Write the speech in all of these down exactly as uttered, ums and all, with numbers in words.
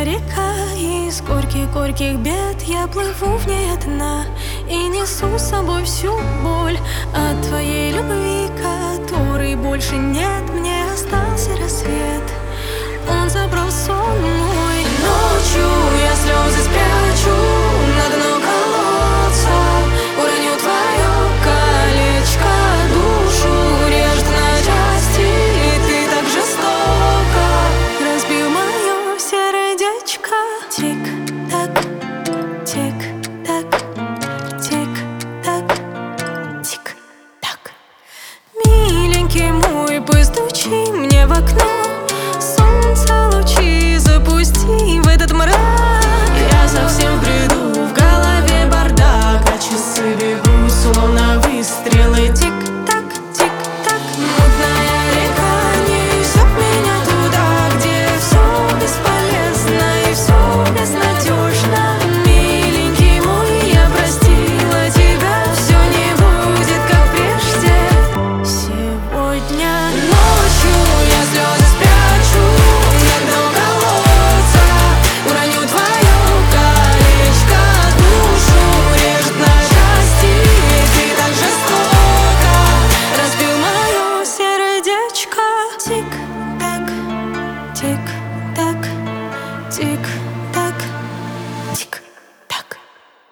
река, из горьких-горьких бед я плыву в ней одна и несу с собой всю боль от твоей любви, которой больше нет. Мне остался рассвет, он забрал сон мой. Ночью я слезы спрячу на дно колодца, уроню твое колечко, душу режет на части, и ты так жестоко разбил мое сердечко. Тик-так, тик-так, тик-так, тик-так. Миленький мой, постучи мне в окно, солнце лучи запусти в этот мрак. Я совсем в бреду, в голове бардак, а часы бегут, словно выстрелы. Тик-так, тик-так. Мутная река несет меня туда, где все бесполезно и все безнадежно. Миленький мой, я простила тебя, все не будет как прежде. Сегодня ночью я слезы спрячу на дно колодца, уроню твое колечко, душу режет на части, и ты так жестоко разбил мое сердечко. Тик-так, тик-так, тик-так, тик-так.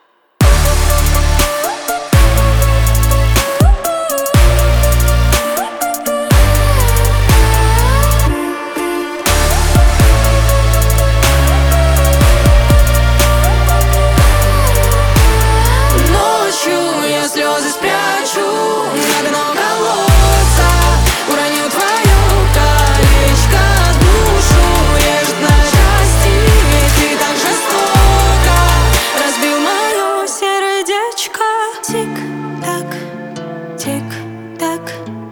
Ночью я слезы спрячу на дно колодца, уроню твое колечко, душу режет на части, и ты так жестоко разбил мое сердечко. Тик-так, тик-так.